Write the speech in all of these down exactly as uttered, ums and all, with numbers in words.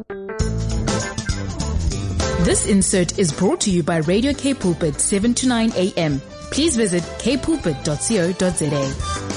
This insert is brought to you by Radio K Pulpit seven to nine a m. Please visit k pulpit dot co dot z a.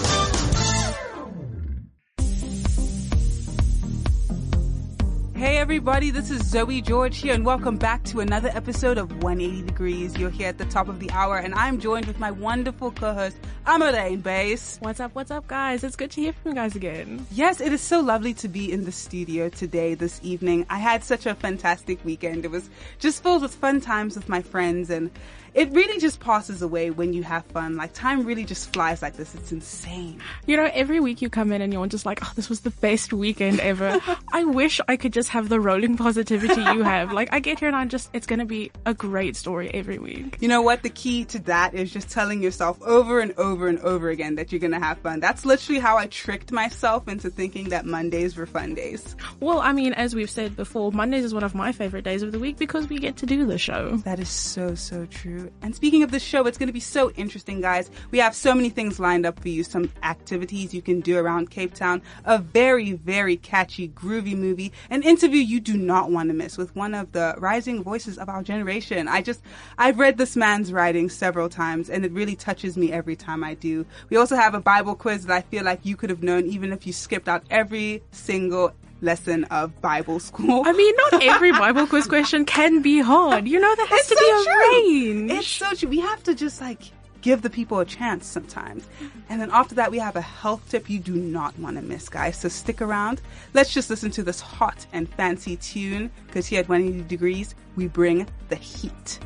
Hey everybody, this is Zoe George here and welcome back to another episode of one eighty degrees. You're here at the top of the hour and I'm joined with my wonderful co-host, Amalaine Bass. What's up, what's up guys? It's good to hear from you guys again. Yes, it is so lovely to be in the studio today, this evening. I had such a fantastic weekend. It was just filled with fun times with my friends, and it really just passes away when you have fun. Like, time really just flies like this. It's insane. You know, every week you come in and you're just like, oh, this was the best weekend ever. I wish I could just have the rolling positivity you have. Like, I get here and I just, it's going to be a great story every week. You know what? The key to that is just telling yourself over and over and over again that you're going to have fun. That's literally how I tricked myself into thinking that Mondays were fun days. Well, I mean, as we've said before, Mondays is one of my favorite days of the week because we get to do the show. That is so, so true. And speaking of the show, it's going to be so interesting, guys. We have so many things lined up for you. Some activities you can do around Cape Town, a very, very catchy, groovy movie, an interview you do not want to miss with one of the rising voices of our generation. I just, I've read this man's writing several times and it really touches me every time I do. We also have a Bible quiz that I feel like you could have known even if you skipped out every single lesson of Bible school. I mean, not every Bible quiz question can be hard. You know, there has it's to so be a true. range. It's so true. We have to just like give the people a chance sometimes. And then after that, we have a health tip you do not want to miss, guys. So stick around. Let's just listen to this hot and fancy tune because here at one eighty degrees, we bring the heat.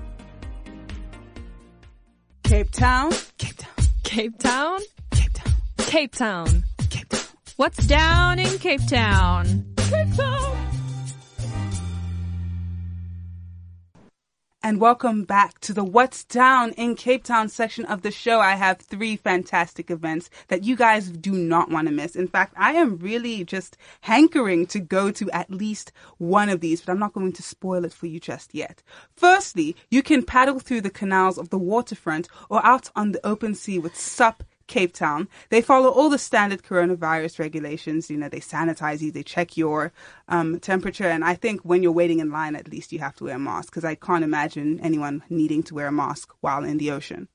Cape Town, Cape Town, Cape Town, Cape Town, Cape Town. Cape Town. What's down in Cape Town? Cape Town. And welcome back to the What's Down in Cape Town section of the show. I have three fantastic events that you guys do not want to miss. In fact, I am really just hankering to go to at least one of these, but I'm not going to spoil it for you just yet. Firstly, you can paddle through the canals of the waterfront or out on the open sea with S U P Cape Town. They follow all the standard coronavirus regulations. You know, they sanitize you, they check your um, temperature. And I think when you're waiting in line, at least you have to wear a mask because I can't imagine anyone needing to wear a mask while in the ocean.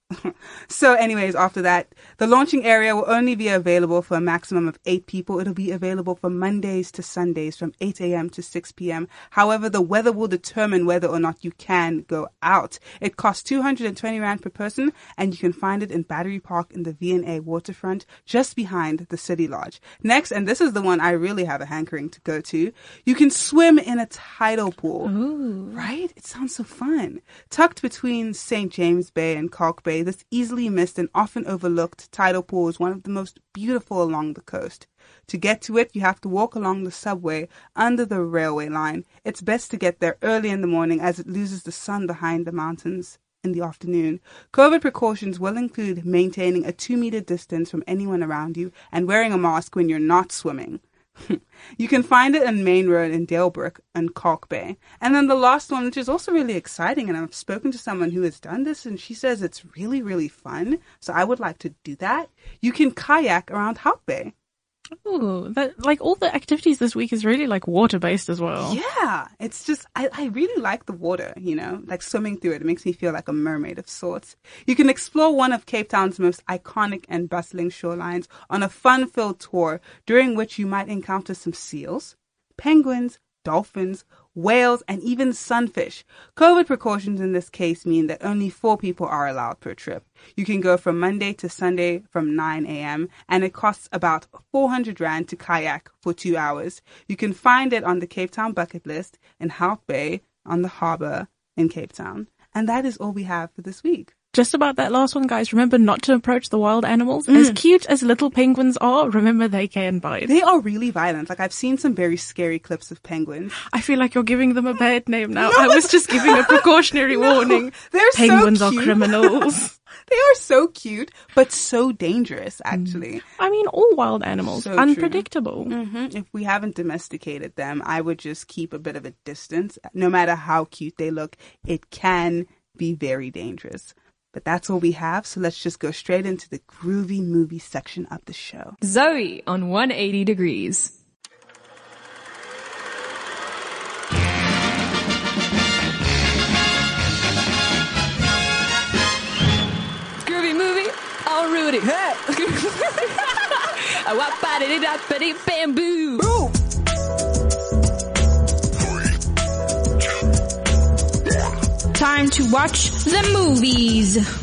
So anyways, after that, the launching area will only be available for a maximum of eight people. It'll be available from Mondays to Sundays from eight a m to six p m However, the weather will determine whether or not you can go out. It costs two hundred twenty rand per person and you can find it in Battery Park in the V and A waterfront just behind the City Lodge. Next, and this is the one I really have a hankering to go to, you can swim in a tidal pool. Ooh. Right? It sounds so fun. Tucked between Saint James Bay and Kalk Bay, this easily missed and often overlooked tidal pool is one of the most beautiful along the coast. To get to it, you have to walk along the subway under the railway line. It's best to get there early in the morning as it loses the sun behind the mountains in the afternoon. COVID precautions will include maintaining a two meter distance from anyone around you and wearing a mask when you're not swimming. You can find it on Main Road in Dalebrook and Kalk Bay. And then the last one, which is also really exciting, and I've spoken to someone who has done this, and she says it's really, really fun. So I would like to do that. You can kayak around Hout Bay. Ooh, that, like all the activities this week is really like water based as well. Yeah, it's just, I, I really like the water, you know, like swimming through it. It makes me feel like a mermaid of sorts. You can explore one of Cape Town's most iconic and bustling shorelines on a fun-filled tour during which you might encounter some seals, penguins, dolphins, whales, and even sunfish. COVID precautions in this case mean that only four people are allowed per trip. You can go from Monday to Sunday from nine a m and it costs about four hundred rand to kayak for two hours. You can find it on the Cape Town bucket list in Hout Bay on the harbour in Cape Town. And that is all we have for this week. Just about that last one, guys, remember not to approach the wild animals. Mm. As cute as little penguins are, remember they can bite. They are really violent. Like, I've seen some very scary clips of penguins. I feel like you're giving them a bad name now. No. I was just giving a precautionary no. warning. They're Penguins so are criminals. They are so cute, but so dangerous, actually. I mean, all wild animals. So unpredictable. Mm-hmm. If we haven't domesticated them, I would just keep a bit of a distance. No matter how cute they look, it can be very dangerous. But that's all we have, so let's just go straight into the groovy movie section of the show. Zoe on one eighty degrees. booty, hey. Wap body da body bamboo. Boom. Time to watch the movies.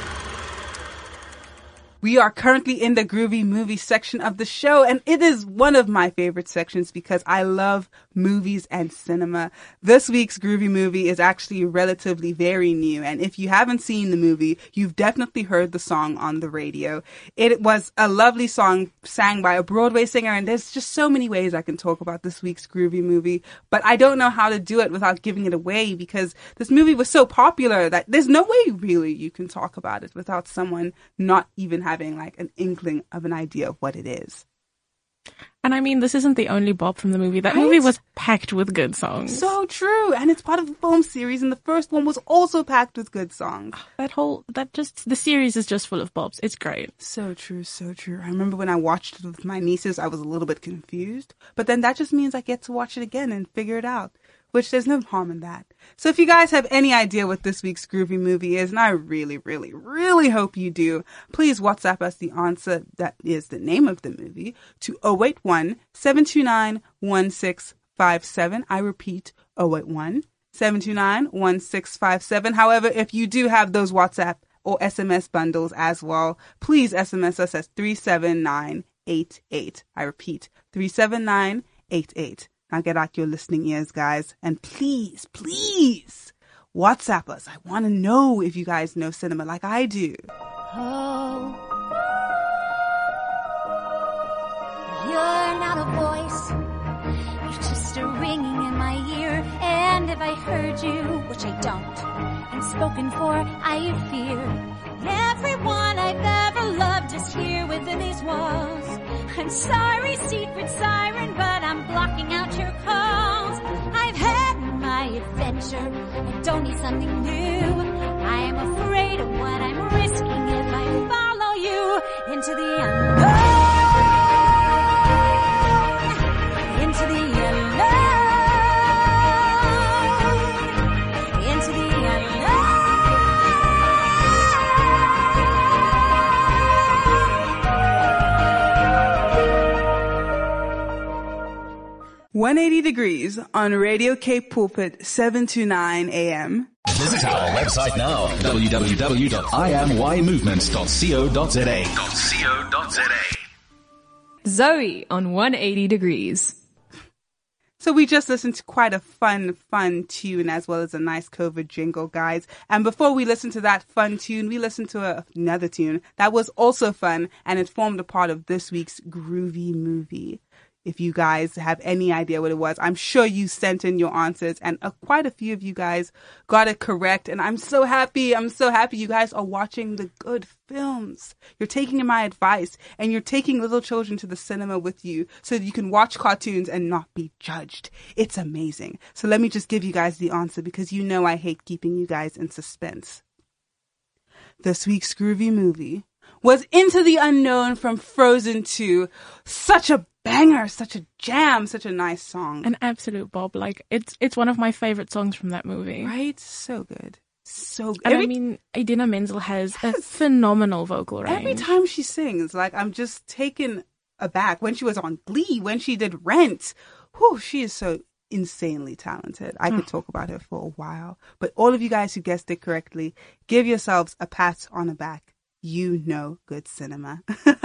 We are currently in the groovy movie section of the show, and it is one of my favorite sections because I love movies and cinema. This week's groovy movie is actually relatively very new, and if you haven't seen the movie, you've definitely heard the song on the radio. It was a lovely song sang by a Broadway singer, and there's just so many ways I can talk about this week's groovy movie, but I don't know how to do it without giving it away because this movie was so popular that there's no way really you can talk about it without someone not even having having like an inkling of an idea of what it is. And I mean, this isn't the only bop from the movie. That Right? movie was packed with good songs. So true. And it's part of the film series, and the first one was also packed with good songs. That whole, that just, the series is just full of bops. It's great. So true, so true. I remember when I watched it with my nieces, I was a little bit confused. But then that just means I get to watch it again and figure it out, which there's no harm in that. So if you guys have any idea what this week's groovy movie is, and I really, really, really hope you do, please WhatsApp us the answer that is the name of the movie to oh eight one, seven two nine, one six five seven. I repeat, oh eight one, seven two nine, one six five seven. However, if you do have those WhatsApp or S M S bundles as well, please S M S us at three seven nine eight eight. I repeat, three seven nine eight eight. Now get out your listening ears, guys, and please, please WhatsApp us. I want to know if you guys know cinema like I do. Oh, you're not a voice, you're just a ringing in my ear. And if I heard you, which I don't, and spoken for, I fear. Everyone I've ever loved is here within these walls. I'm sorry, secret siren, but I'm blocking out your calls. I've had my adventure, I don't need something new. I am afraid of what I'm risking if I follow you into the unknown. Into the unknown. Into the unknown. one eighty degrees on Radio Cape Pulpit, seven to nine a.m. Visit our website now, w w w dot i am y movement dot co dot z a. Zoe on one eighty degrees. So we just listened to quite a fun, fun tune as well as a nice COVID jingle, guys. And before we listened to that fun tune, we listened to a, another tune that was also fun, and it formed a part of this week's groovy movie. If you guys have any idea what it was, I'm sure you sent in your answers, and uh, quite a few of you guys got it correct. And I'm so happy. I'm so happy you guys are watching the good films. You're taking my advice, and you're taking little children to the cinema with you so that you can watch cartoons and not be judged. It's amazing. So let me just give you guys the answer, because you know I hate keeping you guys in suspense. This week's groovy movie was Into the Unknown from Frozen two. Such a banger, such a jam, such a nice song. An absolute bop. Like, it's it's one of my favorite songs from that movie. Right? So good. So good. And Every, I mean, Idina Menzel has Yes. a phenomenal vocal range. every time she sings, like, I'm just taken aback. When she was on Glee, when she did Rent, whew, she is so insanely talented. I could talk about her for a while. But all of you guys who guessed it correctly, give yourselves a pat on the back. You know good cinema.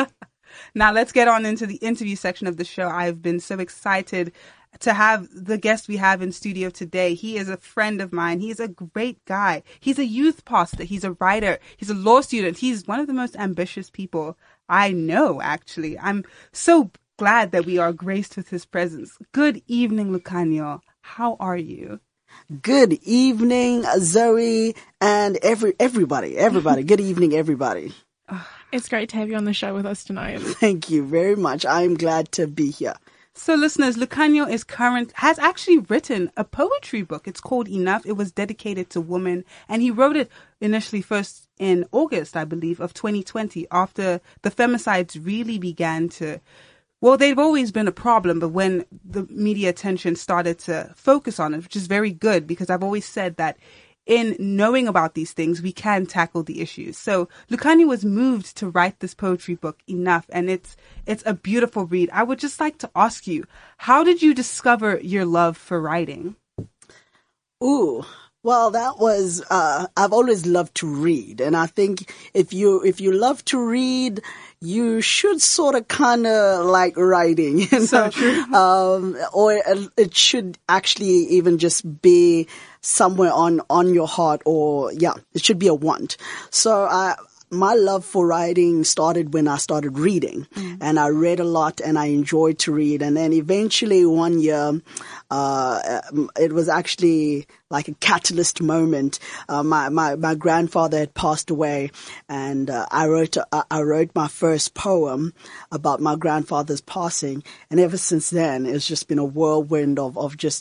Now let's get on into the interview section of the show. I've been so excited to have the guest we have in studio today. He is a friend of mine. He's a great guy. He's a youth pastor. He's a writer. He's a law student. He's one of the most ambitious people I know, actually. I'm so glad that we are graced with his presence. Good evening, Lucanio. How are you? Good evening, Zoe, and every everybody, everybody. Good evening, everybody. It's great to have you on the show with us tonight. Thank you very much. I'm glad to be here. So listeners, Lucanio is current, has actually written a poetry book. It's called Enough. It was dedicated to women, and he wrote it initially first in August, I believe, of twenty twenty, after the femicides really began to, well, they've always been a problem, but when the media attention started to focus on it, which is very good, because I've always said that in knowing about these things, we can tackle the issues. So Lukhanyo was moved to write this poetry book, Enough, and it's it's a beautiful read. I would just like to ask you, how did you discover your love for writing? Ooh. Well, that was, uh, I've always loved to read. And I think if you, if you love to read, you should sort of kind of like writing, you know? So true. Um, or it should actually even just be somewhere on, on your heart, or yeah, it should be a want. So I, my love for writing started when I started reading, mm. and I read a lot and I enjoyed to read. And then eventually one year, uh, it was actually like a catalyst moment. Uh, my, my, my grandfather had passed away, and uh, I wrote, uh, I wrote my first poem about my grandfather's passing. And ever since then, it's just been a whirlwind of, of just.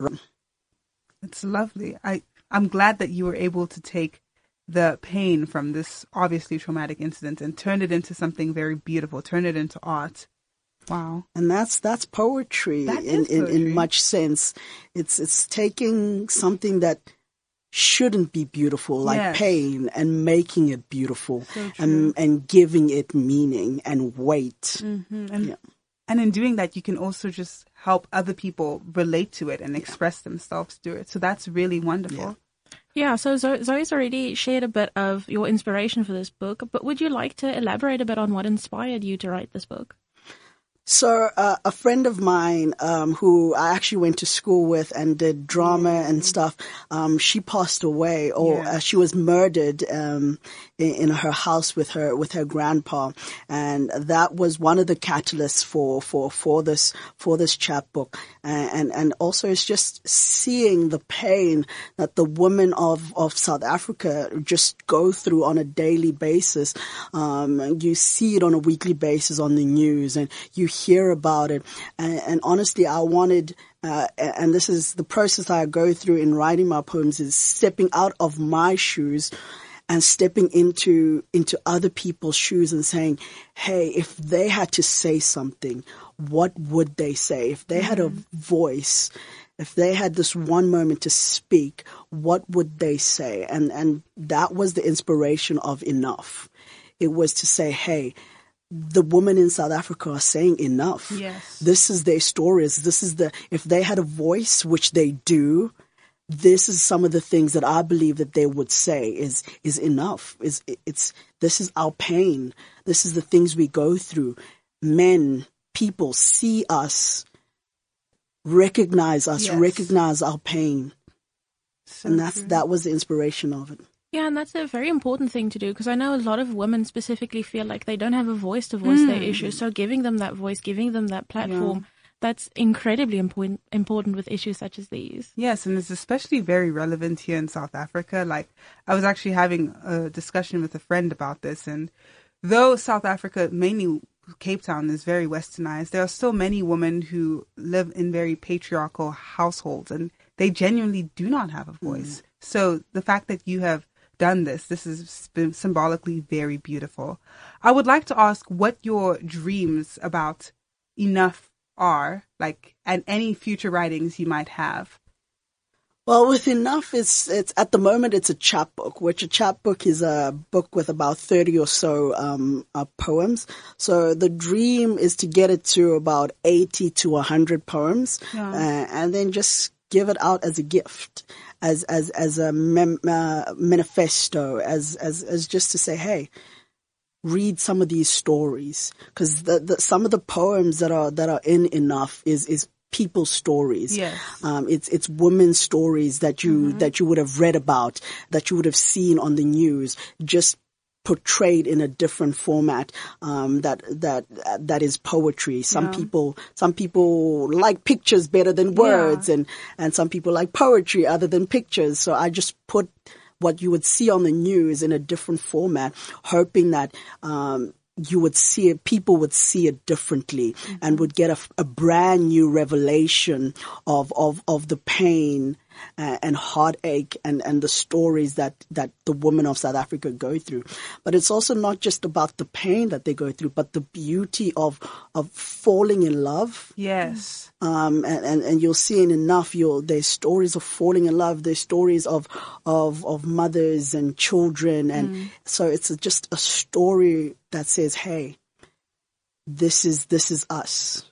It's lovely. I, I'm glad that you were able to take the pain from this obviously traumatic incident and turn it into something very beautiful, turn it into art. Wow. And that's, that's poetry, that in, is poetry. in, in much sense. It's, it's taking something that shouldn't be beautiful, like yes. pain, and making it beautiful, so and, and giving it meaning and weight. Mm-hmm. And, yeah. and in doing that, you can also just help other people relate to it and yeah. express themselves through it. So that's really wonderful. Yeah. Yeah, so Zo- Zoe's already shared a bit of your inspiration for this book, but would you like to elaborate a bit on what inspired you to write this book? So uh, a friend of mine um, who I actually went to school with and did drama mm. and stuff, um, she passed away, or yeah. uh, she was murdered um, in, in her house with her with her grandpa, and that was one of the catalysts for for for this for this chapbook, and, and and also it's just seeing the pain that the women of of South Africa just go through on a daily basis. Um, and you see it on a weekly basis on the news, and you hear about it. And, and honestly, I wanted, uh, and this is the process I go through in writing my poems, is stepping out of my shoes and stepping into, into other people's shoes and saying, hey, if they had to say something, what would they say? If they mm-hmm. had a voice, if they had this one moment to speak, what would they say? And, and that was the inspiration of Enough. It was to say, hey, the women in South Africa are saying enough. Yes. This is their stories. This is the, if they had a voice, which they do, this is some of the things that I believe that they would say is, is enough. Is, it's, this is our pain. This is the things we go through. Men, people see us, recognize us, yes. recognize our pain. So and that's, true. that was the inspiration of it. Yeah, and that's a very important thing to do, because I know a lot of women specifically feel like they don't have a voice to voice mm. their issues. So giving them that voice, giving them that platform, yeah. that's incredibly important important with issues such as these. Yes, and it's especially very relevant here in South Africa. Like, I was actually having a discussion with a friend about this, and though South Africa, mainly Cape Town, is very westernized, there are still many women who live in very patriarchal households, and they genuinely do not have a voice. Mm. So the fact that you have done this, this is symbolically very beautiful. I would like to ask what your dreams about Enough are, like, and any future writings you might have. Well, with Enough, it's, it's, at the moment, it's a chapbook, which a chapbook is a book with about thirty or so, um, uh, poems. So the dream is to get it to about eighty to a hundred poems, yeah. uh, and then just give it out as a gift, as, as, as a mem- uh, manifesto, as, as, as just to say, hey, read some of these stories. Cause the, the, some of the poems that are, that are in Enough is, is people's stories. Yes. Um, it's, it's women's stories that you, mm-hmm. that you would have read about, that you would have seen on the news, just portrayed in a different format, um, that, that, that is poetry. Some yeah. people, some people like pictures better than words, yeah. and, and some people like poetry other than pictures. So I just put what you would see on the news in a different format, hoping that, um, you would see it, people would see it differently, mm-hmm. and would get a, a brand new revelation of, of, of the pain and, and heartache and, and the stories that, that the women of South Africa go through. But it's also not just about the pain that they go through, but the beauty of of falling in love. Yes. Um, and, and, and you'll see in enough, you'll, there's stories of falling in love. There's stories of, of, of mothers and children. And mm. so it's a, just a story that says, hey, this is, this is us,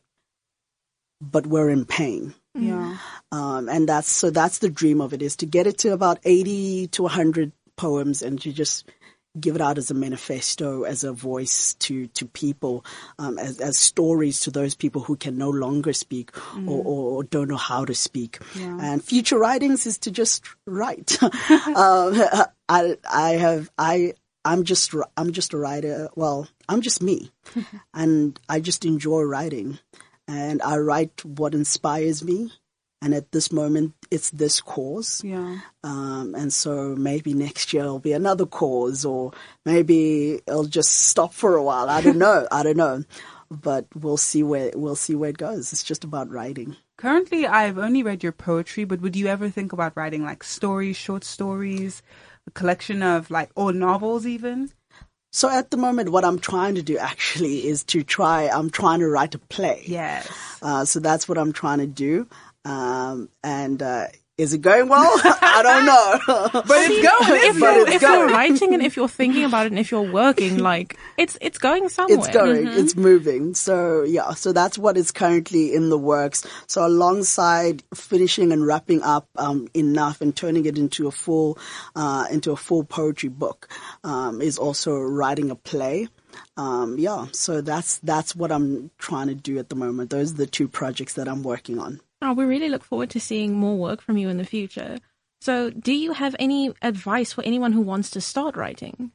but we're in pain. Yeah. Um, and that's, so that's the dream of it, is to get it to about eighty to one hundred poems and to just give it out as a manifesto, as a voice to, to people, um, as, as stories to those people who can no longer speak mm. or, or don't know how to speak. Yeah. And future writings is to just write. um, I, I have, I, I'm just, I'm just a writer. Well, I'm just me and I just enjoy writing, and I write what inspires me. And at this moment, it's this cause. Yeah. Um, and so maybe next year it'll be another cause, or maybe it'll just stop for a while. I don't know. I don't know. But we'll see where, we'll see where it goes. It's just about writing. Currently, I've only read your poetry, but would you ever think about writing like stories, short stories, a collection of like, or novels even? So at the moment, what I'm trying to do actually is to try, I'm trying to write a play. Yes. Uh, so that's what I'm trying to do. Um, and, uh, is it going well? I don't know. But it's going. If, but you're, it's if going. you're writing and if you're thinking about it and if you're working, like, it's it's going somewhere. It's going. Mm-hmm. It's moving. So, yeah. So that's what is currently in the works. So alongside finishing and wrapping up um, Enough and turning it into a full, uh, into a full poetry book, um, is also writing a play. Um, yeah. So that's, that's what I'm trying to do at the moment. Those are the two projects that I'm working on. Oh, we really look forward to seeing more work from you in the future. So do you have any advice for anyone who wants to start writing?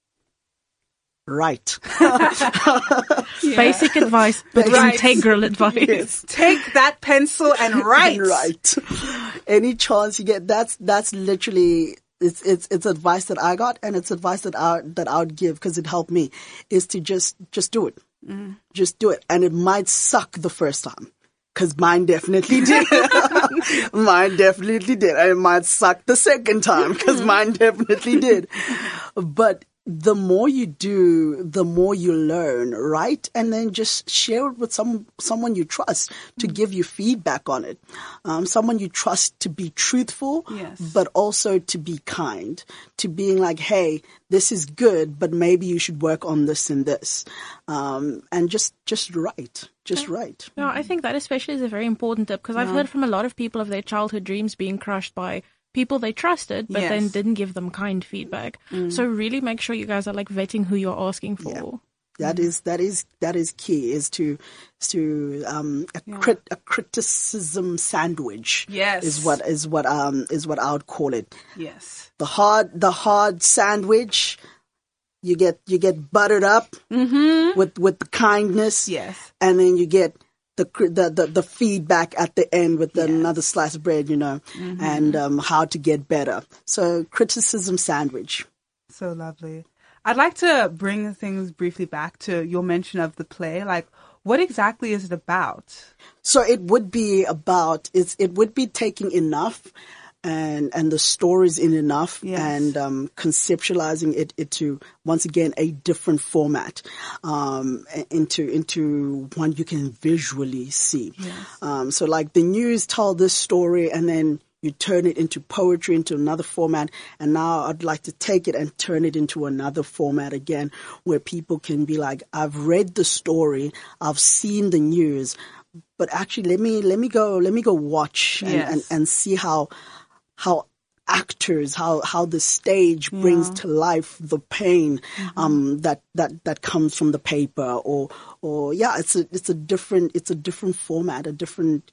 Right. Yeah. Basic advice, but Right. integral advice. Yes. Take that pencil and write. Right. Any chance you get, that's, that's literally, it's, it's, it's advice that I got, and it's advice that I, that I would give because it helped me, is to just, just do it. Mm. Just do it. And it might suck the first time. Cause mine definitely did. Mine definitely did. And it might suck the second time, cause mine definitely did. But the more you do, the more you learn, right? And then just share it with some someone you trust to give you feedback on it. Um, someone you trust to be truthful, yes. but also to be kind, to being like, hey, this is good, but maybe you should work on this and this. Um, and just, just write. Just write. No, I think that especially is a very important tip, because I've Yeah. heard from a lot of people of their childhood dreams being crushed by people they trusted, but Yes. then didn't give them kind feedback. So really make sure you guys are like vetting who you're asking for. Yeah. That is, that is, that is key, is to, is to, um, a crit, a criticism sandwich. Yes. Is what, is what, um, is what I would call it. Yes. The hard, the hard sandwich, you get, you get buttered up Mm-hmm. with, with the kindness. Yes. And then you get the, cri- the, the, the feedback at the end with Yes. another slice of bread, you know, Mm-hmm. and, um, how to get better. So criticism sandwich. So lovely. I'd like to bring things briefly back to your mention of the play. Like, what exactly is it about? So it would be about, it's, it would be taking Enough and, and the stories in Enough Yes. and, um, conceptualizing it into, once again, a different format, um, into, into one you can visually see. Yes. Um, so like the news told this story and then you turn it into poetry, into another format. And now I'd like to take it and turn it into another format again, where people can be like, I've read the story, I've seen the news, but actually let me, let me go, let me go watch and, Yes. and, and see how, how actors, how, how the stage brings to life the pain, um, that, that, that comes from the paper, or, or yeah, it's a, it's a different, it's a different format, a different,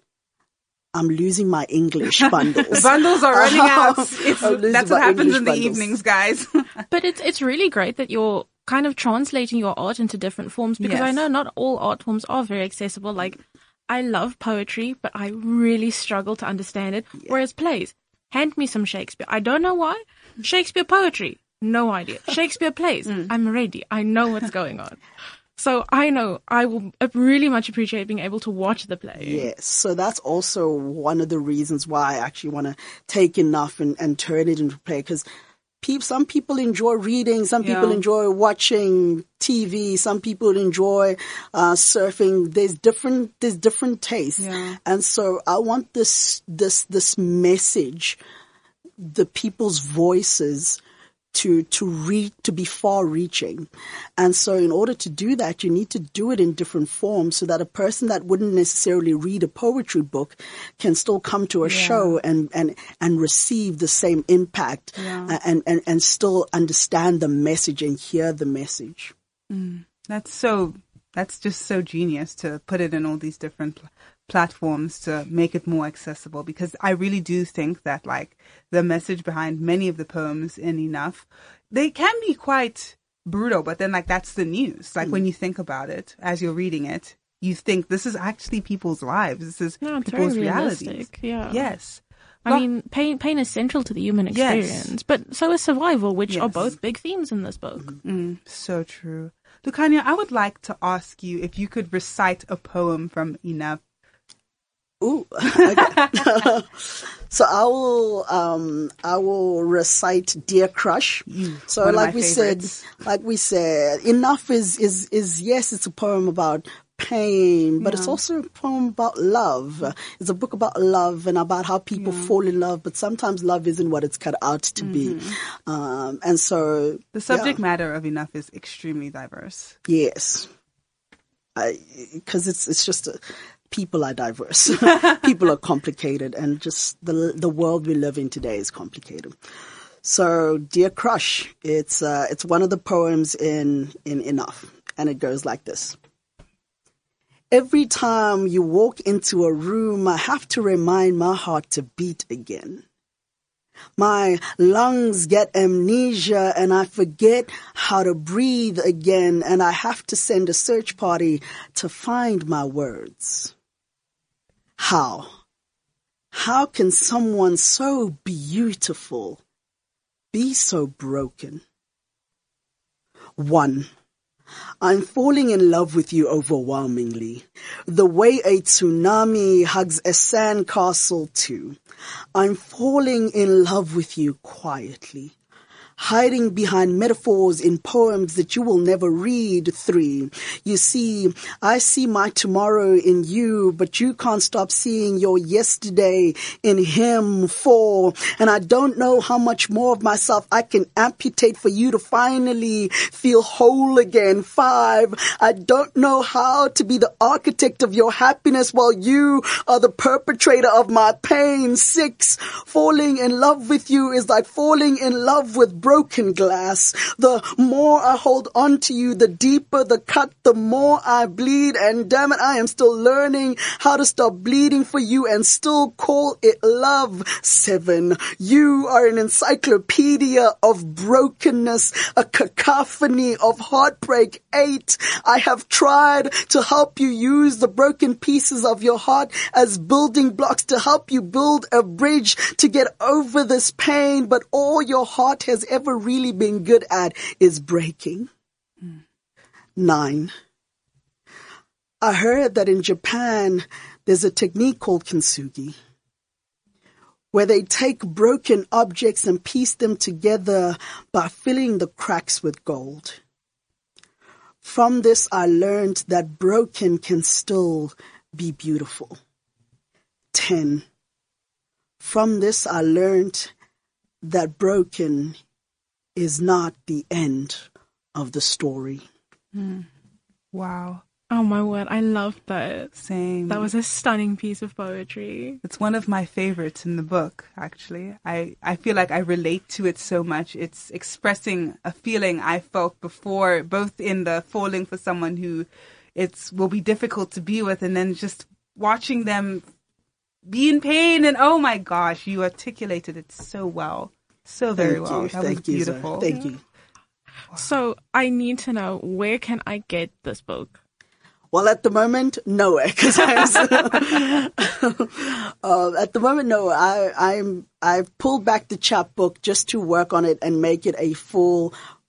I'm losing my English bundles. The bundles are running out. It's, I'm losing that's what my happens English in the bundles. evenings, guys. But it's it's really great that you're kind of translating your art into different forms, because Yes. I know not all art forms are very accessible. Like, I love poetry, but I really struggle to understand it. Whereas plays, hand me some Shakespeare. I don't know why. Shakespeare poetry, no idea. Shakespeare plays, I'm ready. I know what's going on. So I know I will really much appreciate being able to watch the play. Yes. So that's also one of the reasons why I actually want to take Enough and, and turn it into play, because pe- some people enjoy reading, some people Yeah. enjoy watching T V, some people enjoy uh, surfing. There's different, there's different tastes. Yeah. And so I want this, this, this message, the people's voices, to, to reach, to be far reaching. And so in order to do that, you need to do it in different forms so that a person that wouldn't necessarily read a poetry book can still come to a Yeah. show and, and, and receive the same impact Yeah. and, and, and still understand the message and hear the message. That's so, that's just so genius to put it in all these different pl- platforms to make it more accessible, because I really do think that like the message behind many of the poems in Enough, they can be quite brutal, but then like that's the news. Like when you think about it, as you're reading it, you think this is actually people's lives. This is No, it's people's very realities. realistic. Yeah. Yes. I mean, pain pain is central to the human Yes. experience, but so is survival, which are Yes. both big themes in this book. Mm, so true. Lukanya, I would like to ask you if you could recite a poem from Enough. Ooh. Okay. So I will, um, I will recite Dear Crush. So one of like my we favorites. said, like we said, Enough is, is, is, yes, it's a poem about pain, but it's also a poem about love. It's a book about love and about how people fall in love, but sometimes love isn't what it's cut out to be. Um, and so The subject yeah. matter of Enough is extremely diverse. Yes. I, cause it's, it's just, a, people are diverse. People are complicated, and just the, the world we live in today is complicated. So, Dear Crush, it's, uh, it's one of the poems in, in Enough, and it goes like this. Every time you walk into a room, I have to remind my heart to beat again. My lungs get amnesia and I forget how to breathe again, and I have to send a search party to find my words. How? How can someone so beautiful be so broken? One. I'm falling in love with you overwhelmingly, the way a tsunami hugs a sandcastle too. I'm falling in love with you quietly, hiding behind metaphors in poems that you will never read. Three. You see, I see my tomorrow in you, but you can't stop seeing your yesterday in him. Four. And I don't know how much more of myself I can amputate for you to finally feel whole again. Five. I don't know how to be the architect of your happiness while you are the perpetrator of my pain. Six. Falling in love with you is like falling in love with broken glass. The more I hold on to you, the deeper the cut, the more I bleed. And damn it, I am still learning how to stop bleeding for you and still call it love. Seven. You are an encyclopedia of brokenness, a cacophony of heartbreak. Eight. I have tried to help you use the broken pieces of your heart as building blocks to help you build a bridge to get over this pain, but all your heart has ever really been good at is breaking. Mm. Nine. I heard that in Japan there's a technique called kintsugi, where they take broken objects and piece them together by filling the cracks with gold. From this, I learned that broken can still be beautiful. Ten. From this, I learned that broken is not the end of the story. Mm. Wow. Oh my word, I loved that. Same. That was a stunning piece of poetry. It's one of my favorites in the book, actually. I, I feel like I relate to it so much. It's expressing a feeling I felt before, both in the falling for someone who it's will be difficult to be with, and then just watching them be in pain. And oh my gosh, you articulated it so well. So very Thank well. you. That Thank was you, beautiful. Zoe. Thank you. So I need to know, where can I get this book? Well, at the moment, nowhere. Cause I was, uh, at the moment, no. I, I'm I've pulled back the chapbook just to work on it and make it a full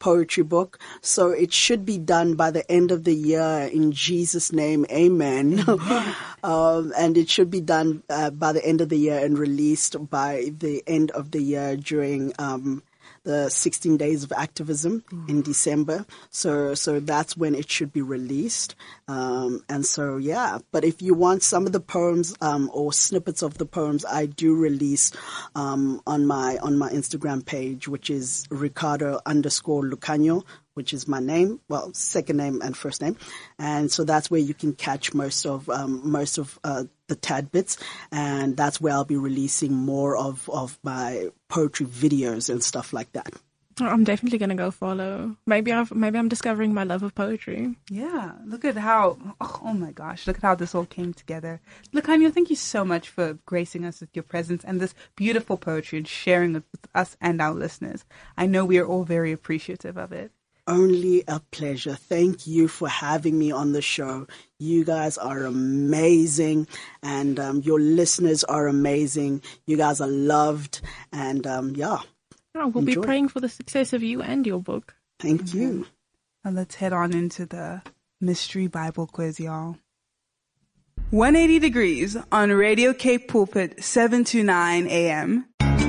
poetry book. So it should be done by the end of the year in Jesus' name. Amen. um, and it should be done uh, by the end of the year and released by the end of the year during, um, the sixteen days of activism mm. in December. So, so that's when it should be released. Um, and so, yeah, but if you want some of the poems, um, or snippets of the poems, I do release, um, on my, on my Instagram page, which is Ricardo underscore Lucano, which is my name, well, second name and first name. And so that's where you can catch most of, um, most of, uh, the tad bits. And that's where I'll be releasing more of, of my poetry videos and stuff like that. I'm definitely going to go follow. Maybe I've, maybe I'm discovering my love of poetry. Yeah. Look at how, oh, oh my gosh, look at how this all came together. Lucano, thank you so much for gracing us with your presence and this beautiful poetry and sharing it with us and our listeners. I know we are all very appreciative of it. Only a pleasure. Thank you for having me on the show. You guys are amazing, and um, your listeners are amazing. You guys are loved, and um, yeah. Oh, we'll enjoy. Be praying for the success of you and your book. Thank mm-hmm. you. Now let's head on into the mystery Bible quiz, y'all. one eighty degrees on Radio Cape Pulpit, seven to nine a.m.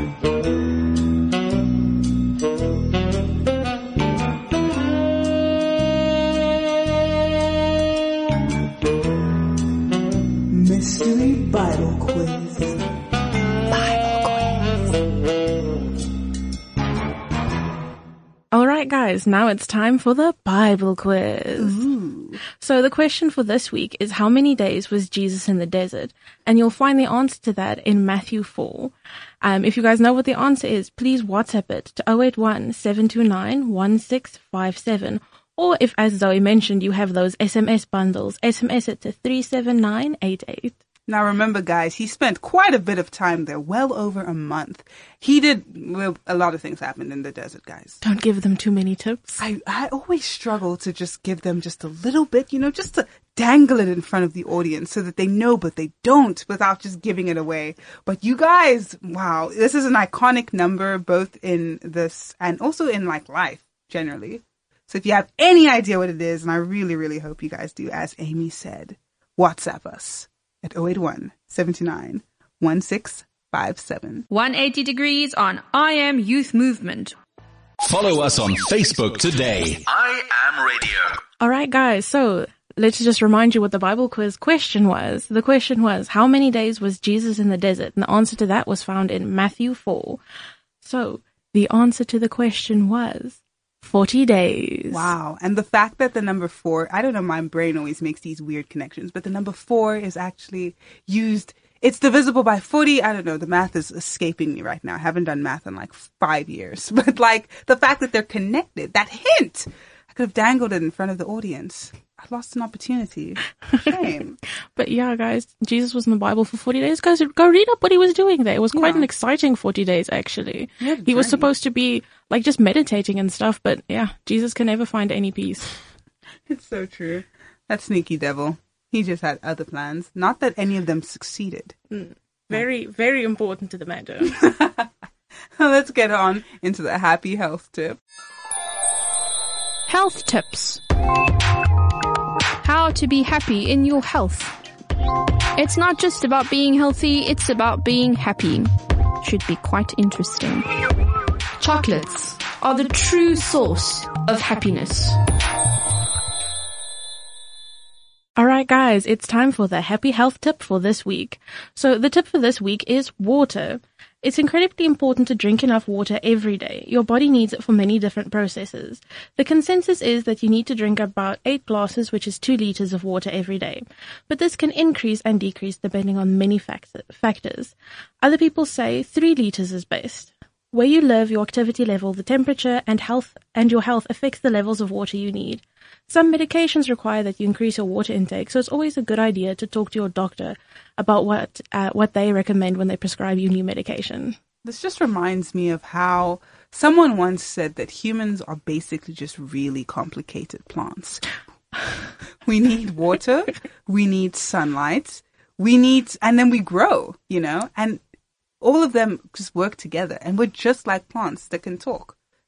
Mystery Bible quiz. Bible quiz. All right, guys, now it's time for the Bible quiz. Ooh. So the question for this week is, how many days was Jesus in the desert? And you'll find the answer to that in Matthew four. Um, if you guys know what the answer is, please WhatsApp it to zero eight one, seven two nine, one six five seven. Or if, as Zoe mentioned, you have those S M S bundles, S M S it to three seven nine eight eight. Now remember, guys, he spent quite a bit of time there, well over a month. He did, well, a lot of things happened in the desert, guys. Don't give them too many tips. I, I always struggle to just give them just a little bit, you know, just to dangle it in front of the audience so that they know, but they don't, without just giving it away. But you guys, wow, this is an iconic number, both in this and also in like life generally. So if you have any idea what it is, and I really, really hope you guys do, as Amy said, WhatsApp us at zero eight one, seven two nine, one six five seven. one eighty degrees on I Am Youth Movement. Follow us on Facebook today. I Am Radio. All right, guys. So let's just remind you what the Bible quiz question was. The question was, how many days was Jesus in the desert? And the answer to that was found in Matthew four. So the answer to the question was forty days. Wow. And the fact that the number four, I don't know, my brain always makes these weird connections, but the number four is actually used, it's divisible by forty. I don't know, the math is escaping me right now. I haven't done math in like five years. But like the fact that they're connected, that hint, I could have dangled it in front of the audience. I lost an opportunity. Shame. But yeah, guys, Jesus was in the Bible for forty days. Guys, go read up what he was doing there. It was quite yeah. an exciting forty days, actually. Yeah, he was supposed to be like just meditating and stuff, but yeah, Jesus can never find any peace. It's so true. That sneaky devil. He just had other plans. Not that any of them succeeded. Mm. Very, very important to the matter. Let's get on into the happy health tip. Health tips. How to be happy in your health. It's not just about being healthy, it's about being happy. Should be quite interesting. Chocolates are the true source of happiness. All right, guys, it's time for the happy health tip for this week. So the tip for this week is water. It's incredibly important to drink enough water every day. Your body needs it for many different processes. The consensus is that you need to drink about eight glasses, which is two liters of water every day. But this can increase and decrease depending on many factors. Other people say three liters is best. Where you live, your activity level, the temperature, and health and your health affects the levels of water you need. Some medications require that you increase your water intake, so it's always a good idea to talk to your doctor about what uh, what they recommend when they prescribe you new medication. This just reminds me of how someone once said that humans are basically just really complicated plants. We need water, we need sunlight, we need, and then we grow, you know, and all of them just work together, and we're just like plants that can talk.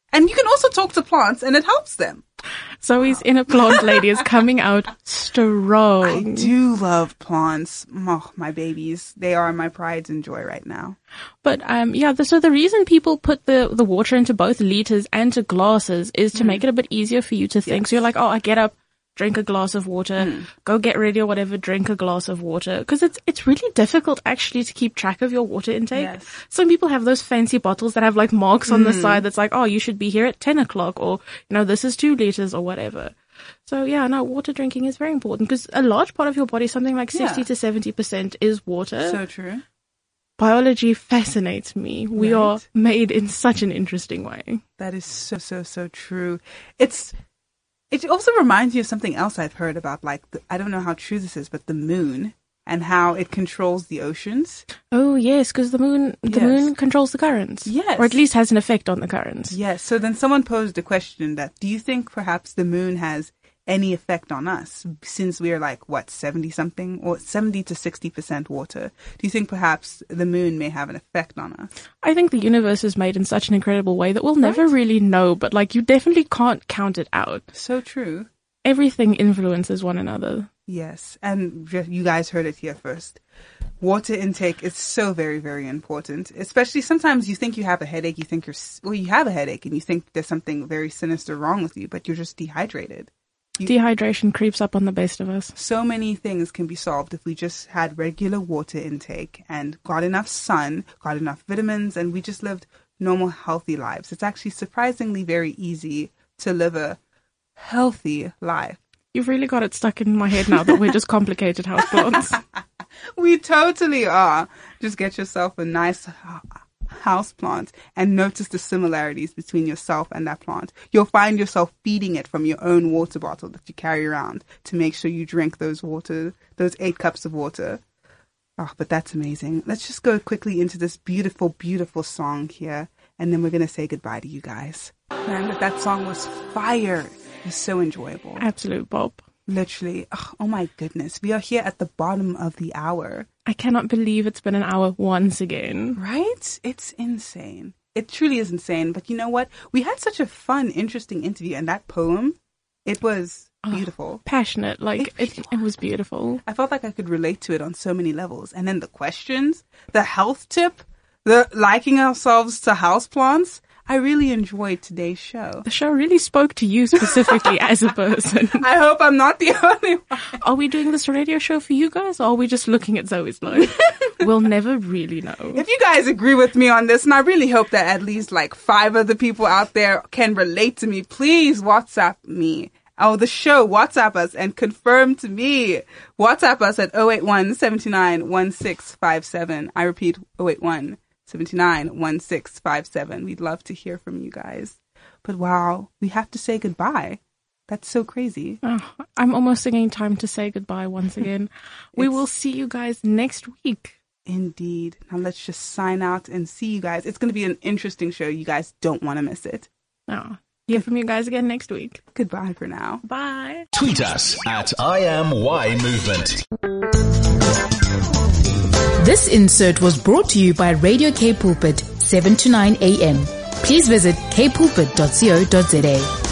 And you can also talk to plants and it helps them. Zoe's inner plant lady is coming out strong. I do love plants. Oh, my babies. They are my pride and joy right now. But um, yeah, the, so the reason people put the, the water into both liters and to glasses is to mm. make it a bit easier for you to think. Yes. So you're like, oh, I get up, drink a glass of water, mm. go get ready or whatever, drink a glass of water. Because it's it's really difficult actually to keep track of your water intake. Yes. Some people have those fancy bottles that have like marks on mm. the side that's like, oh, you should be here at ten o'clock, or, you know, this is two liters or whatever. So yeah, no, water drinking is very important because a large part of your body, something like sixty yeah. to seventy percent is water. So true. Biology fascinates me. We right. are made in such an interesting way. That is so, so, so true. It's... It also reminds me of something else I've heard about, like, the, I don't know how true this is, but the moon and how it controls the oceans. Oh, yes, because the moon the yes. moon controls the currents. Yes. Or at least has an effect on the currents. Yes. So then someone posed a question that, do you think perhaps the moon has any effect on us since we are like, what, seventy-something or seventy to sixty percent water? Do you think perhaps the moon may have an effect on us? I think the universe is made in such an incredible way that we'll never right? really know, but like you definitely can't count it out. So true. Everything influences one another. Yes. And you guys heard it here first. Water intake is so very, very important. Especially sometimes you think you have a headache, you think you're, well, you have a headache and you think there's something very sinister wrong with you, but you're just dehydrated. You, Dehydration creeps up on the best of us. So many things can be solved if we just had regular water intake and got enough sun, got enough vitamins, and we just lived normal, healthy lives. It's actually surprisingly very easy to live a healthy life. You've really got it stuck in my head now that we're just complicated houseplants. We totally are. Just get yourself a nice house plant and notice the similarities between yourself and that plant. You'll find yourself feeding it from your own water bottle that you carry around to make sure you drink those water, those eight cups of water. Oh, but that's amazing. Let's just go quickly into this beautiful, beautiful song here, and then we're going to say goodbye to you guys. Man, that, that song was fire. It was so enjoyable. Absolute bop. Literally. Oh, oh my goodness. We are here at the bottom of the hour. I cannot believe it's been an hour once again. Right? It's insane. It truly is insane. But you know what? We had such a fun, interesting interview. And that poem, it was beautiful. Oh, passionate. Like, it, it, it was beautiful. I felt like I could relate to it on so many levels. And then the questions, the health tip, the liking ourselves to houseplants. I really enjoyed today's show. The show really spoke to you specifically as a person. I hope I'm not the only one. Are we doing this radio show for you guys, or are we just looking at Zoe's life? We'll never really know. If you guys agree with me on this, and I really hope that at least like five other people out there can relate to me, please WhatsApp me. Oh, the show, WhatsApp us and confirm to me. WhatsApp us at zero eight one, seven nine, one six five seven. I repeat, zero eight one, seven nine, one six five seven. We'd love to hear from you guys. But wow, we have to say goodbye. That's so crazy. Oh, I'm almost singing Time to Say Goodbye once again. We will see you guys next week. Indeed. Now let's just sign out and see you guys. It's going to be an interesting show. You guys don't want to miss it. Oh, hear from you guys again next week. Goodbye for now. Bye. Tweet us at I am Y Movement. This insert was brought to you by Radio K Pulpit, seven to nine a.m. Please visit k pulpit dot co dot za.